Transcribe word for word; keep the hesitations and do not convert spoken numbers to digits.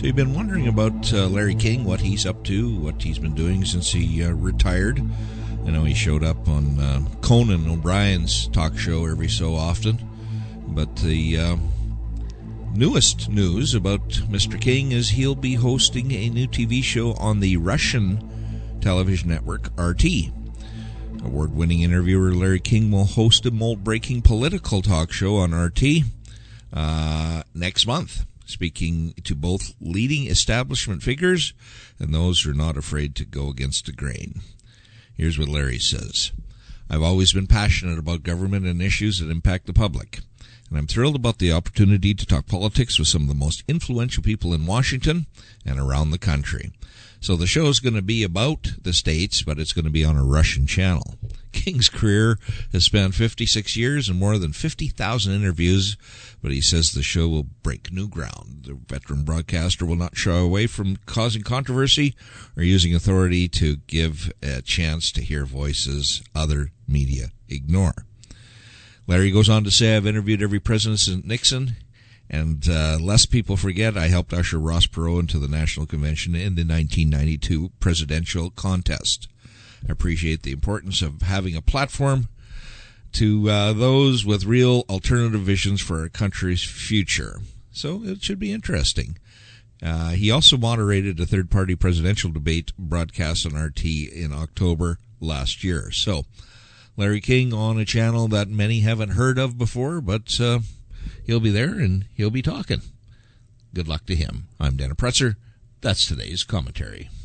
So you've been wondering about uh, Larry King, what he's up to, what he's been doing since he uh, retired. I know he showed up on uh, Conan O'Brien's talk show every so often. But the uh, newest news about Mister King is he'll be hosting a new T V show on the Russian television network R T. Award-winning interviewer Larry King will host a mold-breaking political talk show on R T uh, next month, speaking to both leading establishment figures and those who are not afraid to go against the grain. Here's what Larry says. I've always been passionate about government and issues that impact the public, and I'm thrilled about the opportunity to talk politics with some of the most influential people in Washington and around the country. So the show is going to be about the States, but it's going to be on a Russian channel. King's career has spanned fifty-six years and more than fifty thousand interviews, but he says the show will break new ground. The veteran broadcaster will not shy away from causing controversy or using authority to give a chance to hear voices other media ignore. Larry goes on to say, I've interviewed every president since Nixon. And uh, lest people forget, I helped usher Ross Perot into the National Convention in the nineteen ninety-two presidential contest. I appreciate the importance of having a platform to uh, those with real alternative visions for our country's future. So it should be interesting. Uh, he also moderated a third-party presidential debate broadcast on R T in October last year. So Larry King on a channel that many haven't heard of before, but uh, he'll be there and he'll be talking. Good luck to him. I'm Dana Pretzer. That's today's commentary.